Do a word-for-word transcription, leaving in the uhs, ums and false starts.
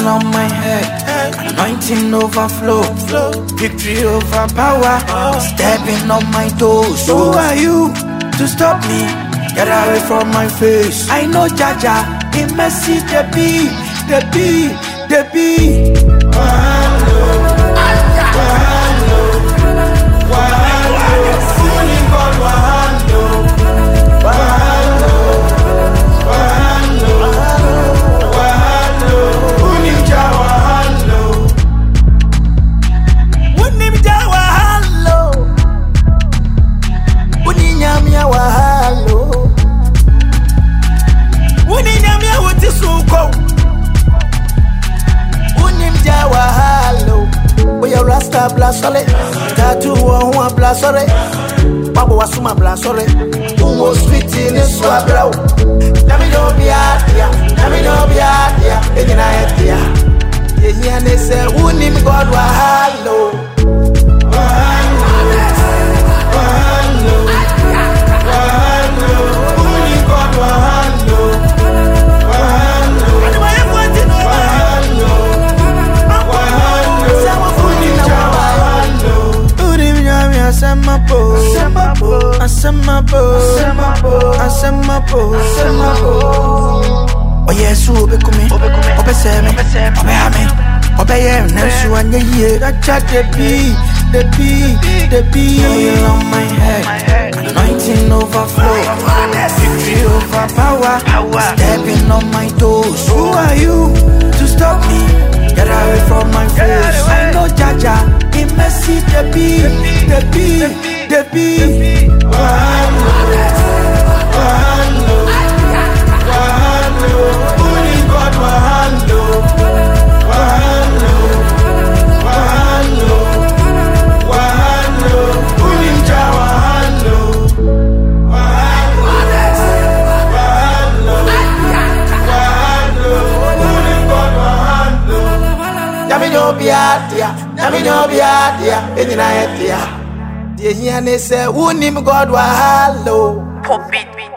on my head, anointing overflow, victory over power, stepping on my toes. Who are you to stop me? Get away from my face. I know Jaja, he messy the be, the be, the be. Wahalo, wahalo, wahalo, fooling God, wahalo, wahalo, wahalo, wahalo, fooling Ja, wahalo, fooling Ja, wahalo, fooling Nyamia, wahalo. Rasta blasole, tattoo one blasore, Babu Wasuma blasore, who was sweet in his swabro. Namino Biatia, Namino Biatia, Eginatia. Yenian say, who name God Wahalo. Asemapo, asemapo, asemapo, asemapo. Oh yes, obe kumi, obe semi, obe ame, obe ye nesu anye ye. That chat the be, the be, the be. Oil on my head, anointing overflow, victory over power, stepping on my toes. Who are you to stop me? Get away from my face. I know Jaja. Messy the be, the be, the be. Wahalo, wahalo, wahalo, only God wahalo, wahalo, wahalo, wahalo, only Ja wahalo, wahalo, wahalo, wahalo, only God wahalo. Yamino biatia. Namino biatia, Eginatia. The Hiane say, who name God wahalo.